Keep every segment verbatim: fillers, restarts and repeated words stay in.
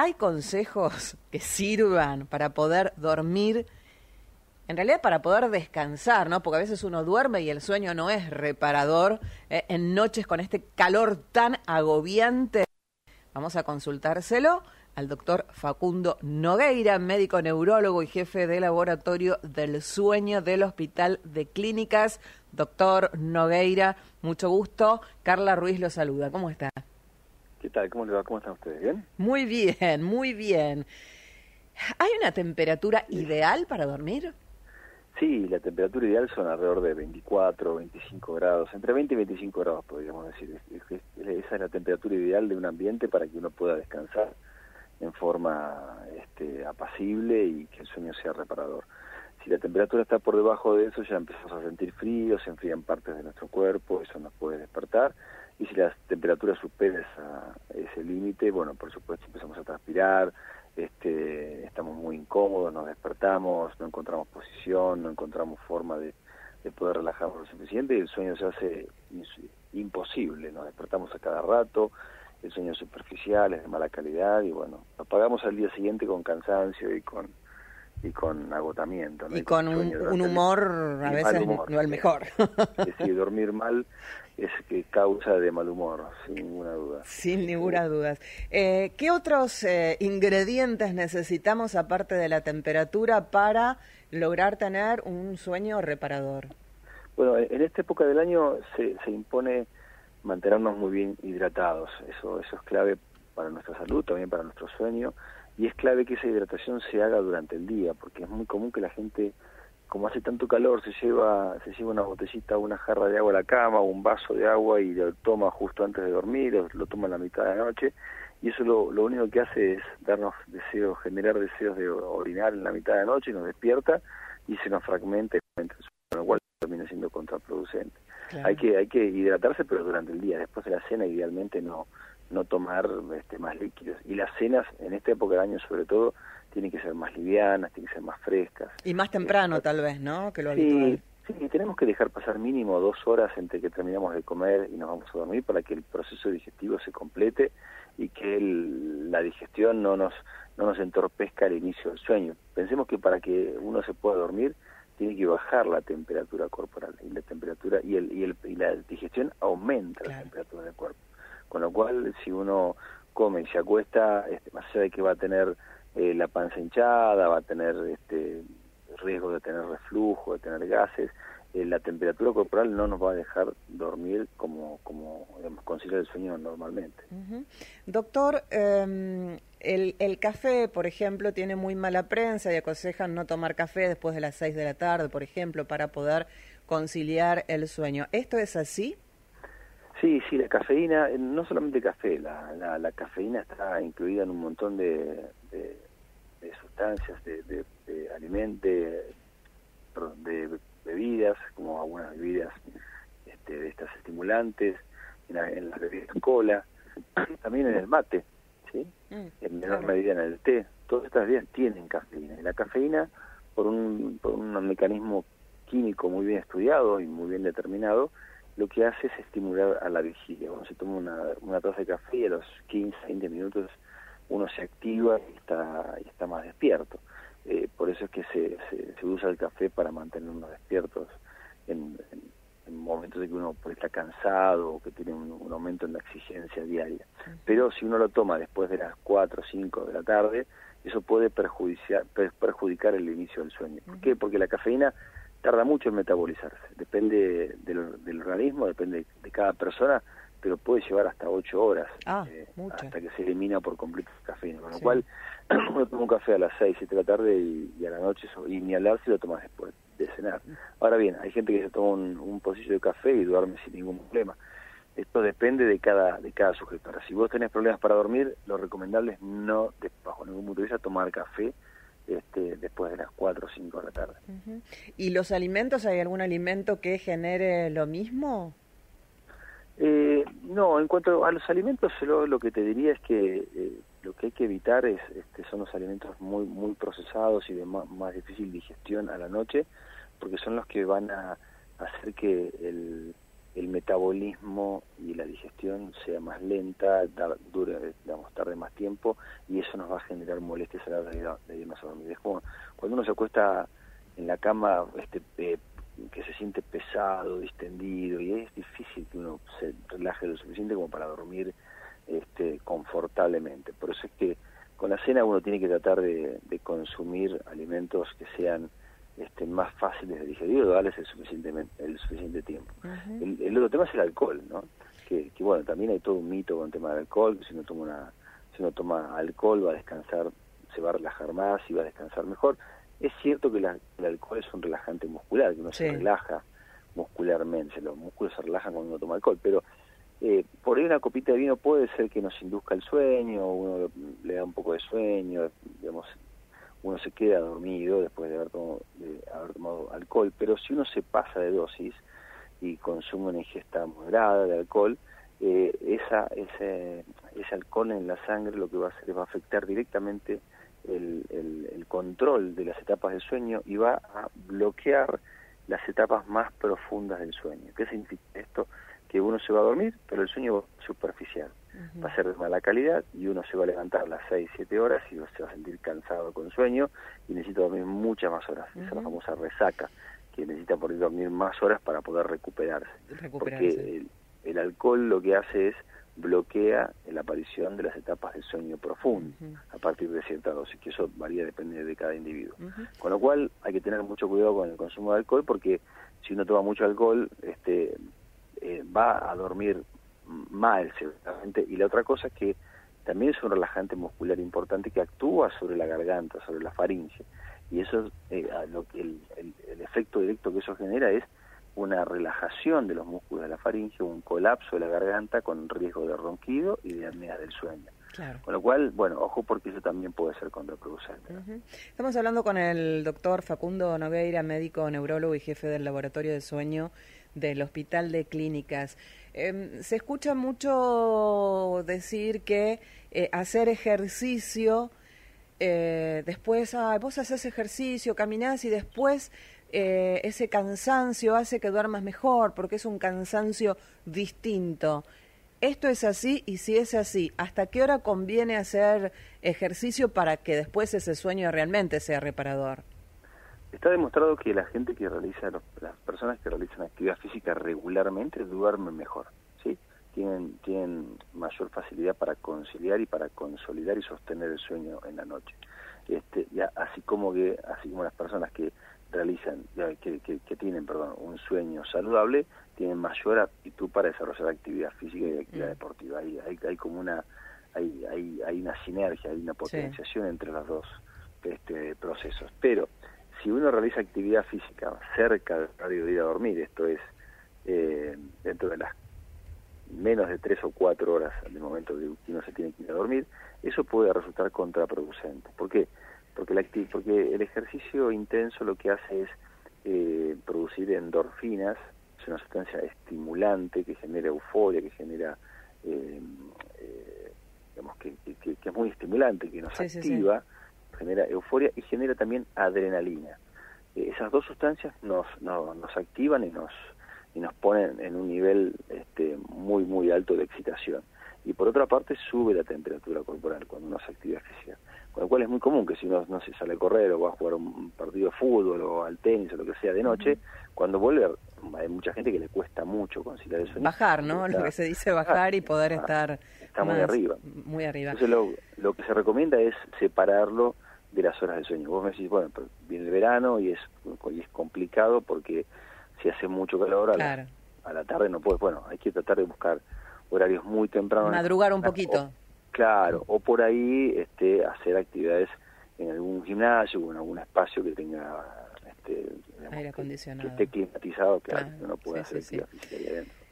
¿hay consejos que sirvan para poder dormir? En realidad para poder descansar, ¿no? Porque a veces uno duerme y el sueño no es reparador. Eh, en noches con este calor tan agobiante, vamos a consultárselo al doctor Facundo Nogueira, médico neurólogo y jefe de laboratorio del sueño del Hospital de Clínicas. Doctor Nogueira, mucho gusto. Carla Ruiz lo saluda. ¿Cómo está? ¿Qué tal? ¿Cómo le va? ¿Cómo están ustedes? ¿Bien? Muy bien, muy bien. ¿Hay una temperatura ideal para dormir? Sí, la temperatura ideal son alrededor de veinticuatro, veinticinco grados, entre veinte y veinticinco grados podríamos decir. Esa es la temperatura ideal de un ambiente para que uno pueda descansar en forma este, apacible y que el sueño sea reparador. Si la temperatura está por debajo de eso, ya empezamos a sentir frío, se enfrían partes de nuestro cuerpo, eso nos puede despertar. Y si la temperatura supera esa, ese límite, bueno, por supuesto empezamos a transpirar, este, estamos muy incómodos, nos despertamos, no encontramos posición, no encontramos forma de, de poder relajarnos lo suficiente y el sueño se hace imposible, nos despertamos a cada rato, el sueño es superficial, es de mala calidad y bueno, lo pagamos al día siguiente con cansancio y con y con agotamiento, ¿no? Y, y con un, un humor el, a veces humor, no el mejor. Es decir, dormir mal es que causa de mal humor, sin ninguna duda. Sin ninguna duda. Eh, ¿Qué otros eh, ingredientes necesitamos aparte de la temperatura para lograr tener un sueño reparador? Bueno, en esta época del año se, se impone mantenernos muy bien hidratados, eso, eso es clave para nuestra salud, también para nuestro sueño, y es clave que esa hidratación se haga durante el día, porque es muy común que la gente, como hace tanto calor, se lleva se lleva una botellita o una jarra de agua a la cama, o un vaso de agua y lo toma justo antes de dormir, o lo toma en la mitad de la noche, y eso lo, lo único que hace es darnos deseos, generar deseos de orinar en la mitad de la noche, y nos despierta y se nos fragmenta, con lo cual termina siendo contraproducente. Claro. Hay que hay que hidratarse, pero durante el día. Después de la cena, idealmente no no tomar este, más líquidos. Y las cenas, en esta época del año sobre todo, tienen que ser más livianas, tienen que ser más frescas. Y más temprano, eh, tal vez, ¿no? Que lo sí, habitual. Sí, tenemos que dejar pasar mínimo dos horas entre que terminamos de comer y nos vamos a dormir para que el proceso digestivo se complete y que el, la digestión no nos no nos entorpezca el inicio del sueño. Pensemos que para que uno se pueda dormir tiene que bajar la temperatura corporal y la temperatura y el y, el, y la digestión aumenta claro. La temperatura del cuerpo. Con lo cual, si uno come y se acuesta, este, más allá de que va a tener eh, la panza hinchada, va a tener este riesgo de tener reflujo, de tener gases, eh, la temperatura corporal no nos va a dejar dormir como como digamos, conciliar el sueño normalmente. Uh-huh. Doctor, eh, el, el café, por ejemplo, tiene muy mala prensa y aconsejan no tomar café después de las seis de la tarde, por ejemplo, para poder conciliar el sueño. ¿Esto es así? Sí, sí, la cafeína, no solamente café, la, la, la cafeína está incluida en un montón de, de, de sustancias, de, de, de alimentos, de, de bebidas, como algunas bebidas este, de estas estimulantes, en, la, en las bebidas cola, también en el mate, ¿sí? Mm, en menor claro. medida en el té. Todas estas bebidas tienen cafeína. Y la cafeína, por un, por un mecanismo químico muy bien estudiado y muy bien determinado, lo que hace es estimular a la vigilia. Cuando se toma una, una taza de café y a los quince, veinte minutos uno se activa y está, y está más despierto. Eh, por eso es que se, se, se usa el café para mantenernos despiertos en, en, en momentos de que uno está cansado o que tiene un, un aumento en la exigencia diaria. Uh-huh. Pero si uno lo toma después de las cuatro o cinco de la tarde, eso puede perjudicar, perjudicar el inicio del sueño. ¿Por qué? Porque la cafeína tarda mucho en metabolizarse, depende del, del organismo, depende de cada persona, pero puede llevar hasta ocho horas ah, eh, hasta que se elimina por completo la cafeína, con lo sí. cual uno toma un café a las seis, siete de la tarde y, y a la noche, y ni hablar si lo tomas después de cenar. Ahora bien, hay gente que se toma un, un pocillo de café y duerme sin ningún problema. Esto depende de cada de cada sujeto. Ahora, si vos tenés problemas para dormir, lo recomendable es no, bajo ningún punto de vista, tomar café Este, después de las cuatro o cinco de la tarde. Uh-huh. ¿Y los alimentos, hay algún alimento que genere lo mismo? Eh, no, en cuanto a los alimentos, lo, lo que te diría es que eh, lo que hay que evitar es este, son los alimentos muy muy procesados y de más, más difícil digestión a la noche, porque son los que van a hacer que el, el metabolismo y la digestión sea más lenta, da, dure, vamos a estar de más tiempo y eso nos va a generar molestias a la hora de, de irnos a dormir. Es como cuando uno se acuesta en la cama este eh, que se siente pesado, distendido, y es difícil que uno se relaje lo suficiente como para dormir este confortablemente. Por eso es que con la cena uno tiene que tratar de, de consumir alimentos que sean este, más fáciles de digerir o darles el suficiente, el suficiente tiempo. Uh-huh. el, el otro tema es el alcohol, ¿no? Que, que bueno, también hay todo un mito con el tema del alcohol, que si uno toma una, si uno toma alcohol va a descansar, se va a relajar más y va a descansar mejor. Es cierto que la, el alcohol es un relajante muscular, que uno sí. se relaja muscularmente, los músculos se relajan cuando uno toma alcohol, pero eh, por ahí una copita de vino puede ser que nos induzca el sueño, uno le da un poco de sueño, digamos, uno se queda dormido después de haber, tomado, de haber tomado alcohol, pero si uno se pasa de dosis y consume una ingesta moderada de alcohol, eh, esa, ese, ese alcohol en la sangre lo que va a hacer es va a afectar directamente el, el, el control de las etapas del sueño y va a bloquear las etapas más profundas del sueño. ¿Qué significa esto? Que uno se va a dormir, pero el sueño va a ser superficial. Uh-huh. Va a ser de mala calidad y uno se va a levantar a las seis, siete horas y se va a sentir cansado con sueño y necesita dormir muchas más horas. Uh-huh. Esa es la famosa resaca, que necesita por dormir más horas para poder recuperarse. recuperarse. Porque el, el alcohol lo que hace es bloquea la aparición de las etapas del sueño profundo uh-huh. a partir de cierta dosis, que eso varía, depende de cada individuo. Uh-huh. Con lo cual hay que tener mucho cuidado con el consumo de alcohol, porque si uno toma mucho alcohol, este eh, va a dormir mal seguramente, y la otra cosa es que también es un relajante muscular importante que actúa sobre la garganta, sobre la faringe, y eso eh, lo que el, el, el efecto directo que eso genera es una relajación de los músculos de la faringe, un colapso de la garganta con riesgo de ronquido y de apnea del sueño. Claro. Con lo cual, bueno, ojo, porque eso también puede ser contraproducente. Uh-huh. Estamos hablando con el doctor Facundo Nogueira, médico neurólogo y jefe del laboratorio de sueño del Hospital de Clínicas. Eh, se escucha mucho decir que eh, hacer ejercicio, eh, después, ah, vos haces ejercicio, caminás y después eh, ese cansancio hace que duermas mejor, porque es un cansancio distinto. ¿Esto es así? Y si es así, ¿hasta qué hora conviene hacer ejercicio para que después ese sueño realmente sea reparador? Está demostrado que la gente que realiza, los, las personas que realizan actividad física regularmente duermen mejor, ¿sí? Tienen, tienen mayor facilidad para conciliar y para consolidar y sostener el sueño en la noche. Este, ya, así como que, así como las personas que realizan, ya, que, que, que tienen, perdón, un sueño saludable, tienen mayor aptitud para desarrollar actividad física y actividad mm. deportiva. Hay, hay, hay como una, hay, hay, hay una sinergia, hay una potenciación sí. entre los dos este, procesos. Pero si uno realiza actividad física cerca del horario de ir a dormir, esto es eh, dentro de las menos de tres o cuatro horas del momento que uno se tiene que ir a dormir, eso puede resultar contraproducente. ¿Por qué? Porque, la, porque el ejercicio intenso lo que hace es eh, producir endorfinas, es una sustancia estimulante que genera euforia, que genera, eh, eh, digamos, que, que, que es muy estimulante, que nos sí, activa, sí, sí. genera euforia y genera también adrenalina. Eh, esas dos sustancias nos, no, nos activan y nos y nos ponen en un nivel este, muy, muy alto de excitación. Y por otra parte sube la temperatura corporal cuando uno hace actividad física. Con lo cual es muy común que si uno no se sale a correr o va a jugar un partido de fútbol o al tenis o lo que sea de noche, uh-huh. cuando vuelve hay mucha gente que le cuesta mucho conciliar el sueño. Bajar, ¿no? Está, lo que se dice bajar y poder está, estar Está muy arriba. Muy arriba. Entonces lo, lo que se recomienda es separarlo de las horas de sueño. Vos me decís, bueno, pero viene el verano y es, y es complicado porque si hace mucho calor a, claro. la, a la tarde no puedes, bueno, hay que tratar de buscar horarios muy tempranos. Madrugar un poquito. O, claro, o por ahí este, hacer actividades en algún gimnasio o en algún espacio que tenga este, digamos, aire acondicionado. Que, que esté climatizado, claro, claro. que uno pueda sí, hacer sí, actividad sí. física ahí adentro.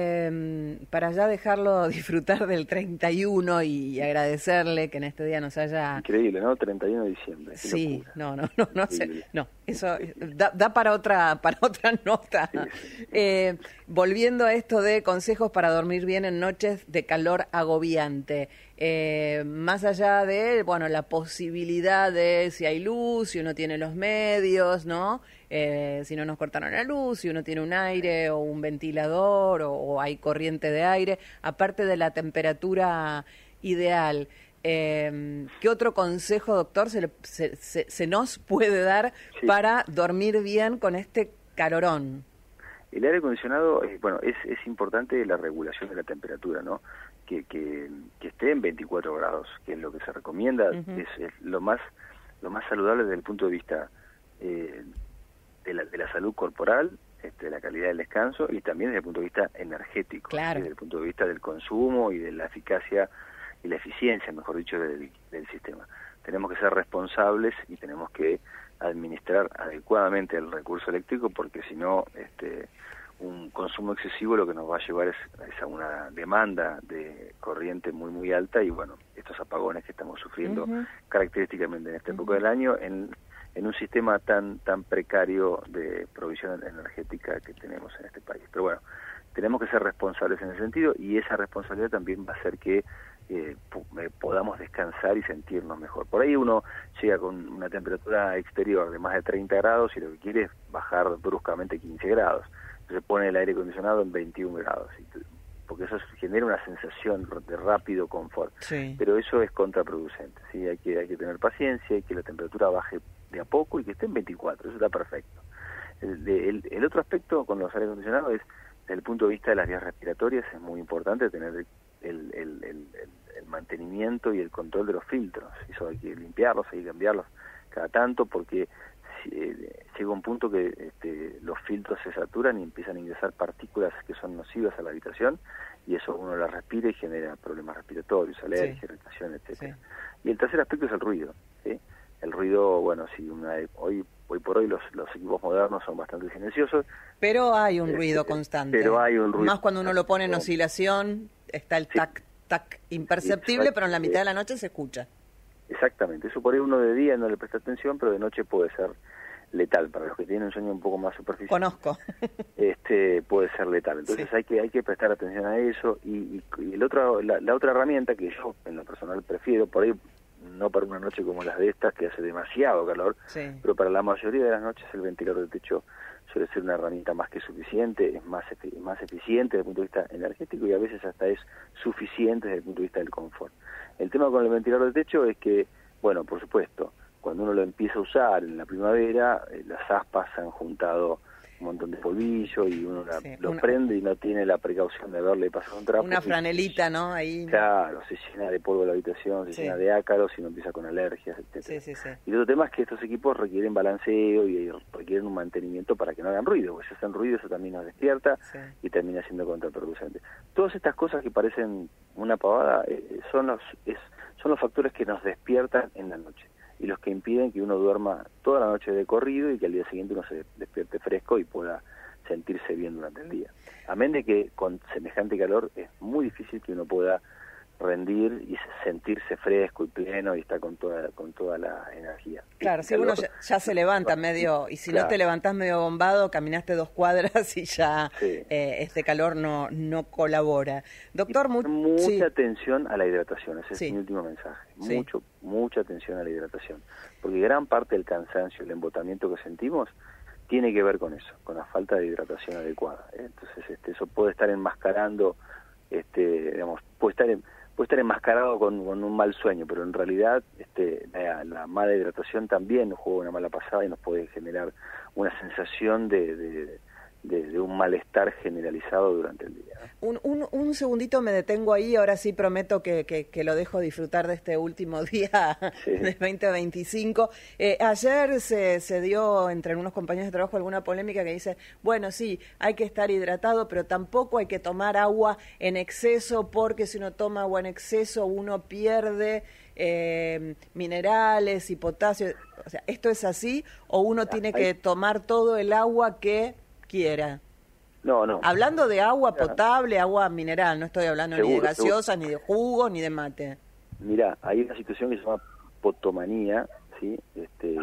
Eh, para ya dejarlo disfrutar del treinta y uno y agradecerle que en este día nos haya... Increíble, ¿no? treinta y uno de diciembre. Sí, no, no, no, no, sé, no, eso da, da para otra para otra nota. Sí, sí. Eh, volviendo a esto de consejos para dormir bien en noches de calor agobiante. Eh, más allá de, bueno, la posibilidad de si hay luz, si uno tiene los medios, ¿no? Eh, si no nos cortaron la luz, si uno tiene un aire o un ventilador o, o hay corriente de aire, aparte de la temperatura ideal. Eh, ¿Qué otro consejo, doctor, se, le, se, se, se nos puede dar sí. para dormir bien con este calorón? El aire acondicionado, eh, bueno, es, es importante la regulación de la temperatura, ¿no? Que, que, que esté en veinticuatro grados, que es lo que se recomienda, uh-huh. es, es lo más lo más saludable desde el punto de vista eh, de, la, de la salud corporal, este, de la calidad del descanso y también desde el punto de vista energético, claro. desde el punto de vista del consumo y de la eficacia y la eficiencia, mejor dicho, del, del sistema. Tenemos que ser responsables y tenemos que administrar adecuadamente el recurso eléctrico, porque si no, este, un consumo excesivo lo que nos va a llevar es, es a una demanda de corriente muy muy alta y bueno, estos apagones que estamos sufriendo uh-huh. característicamente en esta uh-huh. época del año, en, en un sistema tan tan precario de provisión energética que tenemos en este país. Pero bueno, tenemos que ser responsables en ese sentido y esa responsabilidad también va a hacer que Eh, podamos descansar y sentirnos mejor. Por ahí uno llega con una temperatura exterior de más de treinta grados y lo que quiere es bajar bruscamente quince grados. Entonces pone el aire acondicionado en veintiún grados, porque eso genera una sensación de rápido confort. Sí. Pero eso es contraproducente, ¿sí? Hay que, hay que tener paciencia y que la temperatura baje de a poco y que esté en veinticuatro, eso está perfecto. El, el, el otro aspecto con los aire acondicionados es, desde el punto de vista de las vías respiratorias, es muy importante tener el, el, el, el, el mantenimiento y el control de los filtros. Eso hay que limpiarlos, hay que cambiarlos cada tanto, porque eh, llega un punto que este, los filtros se saturan y empiezan a ingresar partículas que son nocivas a la habitación, y eso uno las respira y genera problemas respiratorios, alergias, sí. irritación, etcétera. Sí. Y el tercer aspecto es el ruido, ¿sí? El ruido, bueno, si una, hoy hoy por hoy los, los equipos modernos son bastante silenciosos. Pero hay un ruido eh, constante. Pero hay un ruido. Más cuando uno lo pone en oscilación, está el tac, sí. tac imperceptible, sí, pero en la mitad de la noche se escucha. Exactamente, eso por ahí uno de día no le presta atención, pero de noche puede ser letal. Para los que tienen un sueño un poco más superficial, conozco. este puede ser letal. Entonces sí. hay que hay que prestar atención a eso. Y, y, y el otro, la, la otra herramienta que yo en lo personal prefiero, por ahí no para una noche como las de estas, que hace demasiado calor, sí. pero para la mayoría de las noches el ventilador de techo suele ser una herramienta más que suficiente, es más, efi- más eficiente desde el punto de vista energético y a veces hasta es suficiente desde el punto de vista del confort. El tema con el ventilador de techo es que, bueno, por supuesto, cuando uno lo empieza a usar en la primavera, eh, las aspas se han juntado un montón de polvillo y uno la, sí, lo una, prende y no tiene la precaución de haberle pasado un trapo. Una franelita, ¿no? Ahí. Claro, se llena de polvo la habitación, se sí. llena de ácaros y uno empieza con alergias, etcétera. Sí, sí, sí. Y el otro tema es que estos equipos requieren balanceo y requieren un mantenimiento para que no hagan ruido, porque si hacen ruido eso también nos despierta sí. y termina siendo contraproducente. Todas estas cosas que parecen una pavada eh, son los es, son los factores que nos despiertan en la noche y los que impiden que uno duerma toda la noche de corrido y que al día siguiente uno se despierte fresco y pueda sentirse bien durante el día. Amén de que con semejante calor es muy difícil que uno pueda rendir y sentirse fresco y pleno y estar con toda con toda la energía. Claro, si uno ya, ya se levanta medio, y si claro. no te levantás medio bombado, caminaste dos cuadras y ya sí. eh, este calor no no colabora. Doctor, mu- mucha sí. atención a la hidratación, ese sí. es mi último mensaje. Sí. Mucho, mucha atención a la hidratación, porque gran parte del cansancio, el embotamiento que sentimos, tiene que ver con eso, con la falta de hidratación adecuada. ¿eh? Entonces, este, eso puede estar enmascarando, este, digamos, puede estar en, puede estar enmascarado con, con un mal sueño, pero en realidad este, la, la mala hidratación también nos juega una mala pasada y nos puede generar una sensación de, de, de, de un malestar generalizado durante el día. Un, un, un segundito me detengo ahí, ahora sí prometo que, que, que lo dejo disfrutar de este último día sí. del veinte veinticinco. Eh, ayer se, se dio entre algunos compañeros de trabajo alguna polémica que dice, bueno, sí, hay que estar hidratado, pero tampoco hay que tomar agua en exceso, porque si uno toma agua en exceso uno pierde eh, minerales y potasio. O sea, ¿esto es así o uno tiene que tomar todo el agua que quiera? No, no. Hablando de agua potable, agua mineral, no estoy hablando seguro, ni de gaseosas, seguro. ni de jugos, ni de mate. Mirá, hay una situación que se llama potomanía, ¿sí? Este,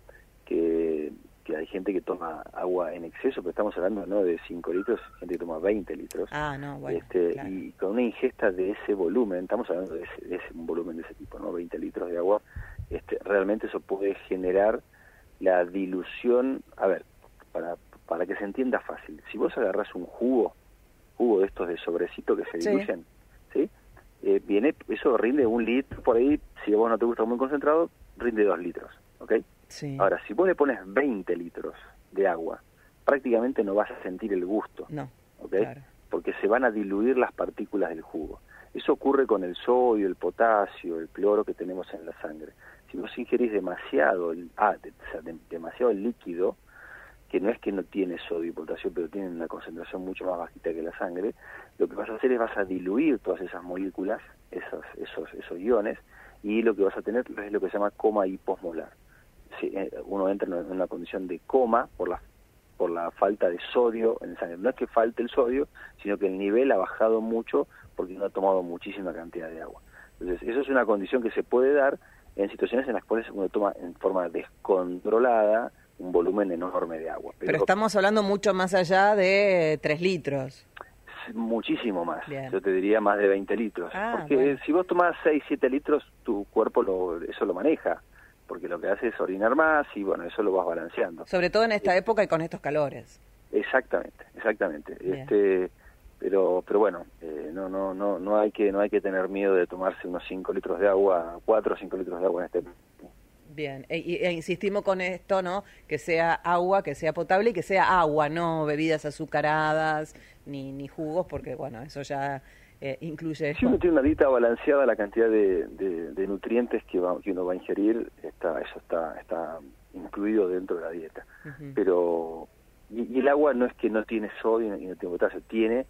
que, que hay gente que toma agua en exceso, pero estamos hablando no de cinco litros, gente que toma veinte litros. Ah, no, bueno, este, claro. Y con una ingesta de ese volumen, estamos hablando de ese, de ese un volumen de ese tipo, ¿no? veinte litros de agua, este, realmente eso puede generar la dilución, a ver, para... para que se entienda fácil, si vos agarrás un jugo, jugo de estos de sobrecito que se diluyen, ¿sí? ¿sí? eh, viene, eso rinde un litro, por ahí, si a vos no te gusta muy concentrado, rinde dos litros, ¿ok? Sí. Ahora, si vos le pones veinte litros de agua, prácticamente no vas a sentir el gusto, No, ¿ok? claro. Porque se van a diluir las partículas del jugo. Eso ocurre con el sodio, el potasio, el cloro que tenemos en la sangre. Si vos ingerís demasiado, ah, de, o sea, de, demasiado líquido, que no es que no tiene sodio y potasio, pero tiene una concentración mucho más bajita que la sangre, lo que vas a hacer es vas a diluir todas esas moléculas, esos, esos, esos iones, y lo que vas a tener es lo que se llama coma hiposmolar. Si, eh, uno entra en una condición de coma por la por la falta de sodio en la sangre. No es que falte el sodio, sino que el nivel ha bajado mucho porque uno ha tomado muchísima cantidad de agua. Entonces, eso es una condición que se puede dar en situaciones en las cuales uno toma en forma descontrolada un volumen enorme de agua. Pero, Pero estamos hablando mucho más allá de tres litros. Muchísimo más. Bien. Yo te diría más de veinte litros. Ah, porque bueno. si vos tomás seis, siete litros, tu cuerpo lo, eso lo maneja. Porque lo que hace es orinar más y bueno, eso lo vas balanceando. Sobre todo en esta época y con estos calores. Exactamente, exactamente. Bien. Este, pero, pero bueno, eh, no, no, no, no hay que, no hay que tener miedo de tomarse unos cinco litros de agua, cuatro o cinco litros de agua en este. Bien, e, e insistimos con esto, ¿no? Que sea agua, que sea potable y que sea agua, no bebidas azucaradas ni, ni jugos, porque bueno, eso ya eh, incluye. Si uno tiene una dieta balanceada, la cantidad de, de, de nutrientes que, va, que uno va a ingerir, está, eso está, está incluido dentro de la dieta. Uh-huh. Pero y, y el agua no es que no tiene sodio y no tiene potasio, tiene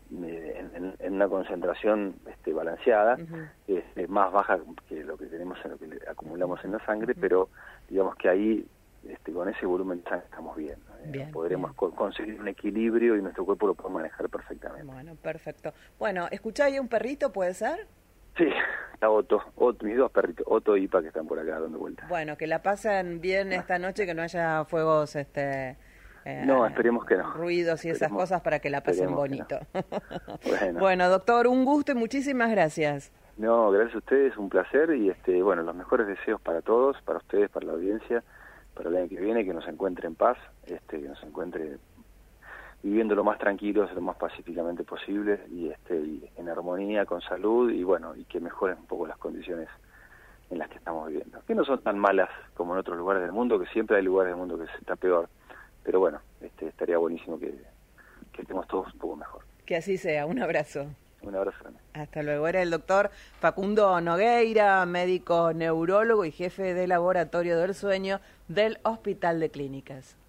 En, en, en una concentración este, balanceada, uh-huh. es, es más baja que lo que tenemos, en lo que acumulamos en la sangre, uh-huh. pero digamos que ahí este, con ese volumen de sangre estamos bien, ¿no? bien podremos bien. Co- conseguir un equilibrio y nuestro cuerpo lo puede manejar perfectamente. Bueno, perfecto. Bueno, ¿escuchá ahí un perrito, puede ser? Sí, está Otto, Otto, mis dos perritos, Otto y Ipa, que están por acá dando vueltas. Bueno, que la pasen bien no. esta noche, que no haya fuegos este Eh, no, esperemos que no. Ruidos y esas cosas para que la pasen bonito. No. Bueno. Bueno, doctor, un gusto y muchísimas gracias. No, gracias a ustedes, un placer y este, bueno, los mejores deseos para todos, para ustedes, para la audiencia, para el año que viene, que nos encuentre en paz, este, que nos encuentre viviendo lo más tranquilos, lo más pacíficamente posible y este, y en armonía, con salud y bueno, y que mejoren un poco las condiciones en las que estamos viviendo, que no son tan malas como en otros lugares del mundo, que siempre hay lugares del mundo que se está peor. Pero bueno, este, estaría buenísimo que, que estemos todos un poco mejor. Que así sea. Un abrazo. Un abrazo. Hasta luego. Era el doctor Facundo Nogueira, médico neurólogo y jefe de laboratorio del sueño del Hospital de Clínicas.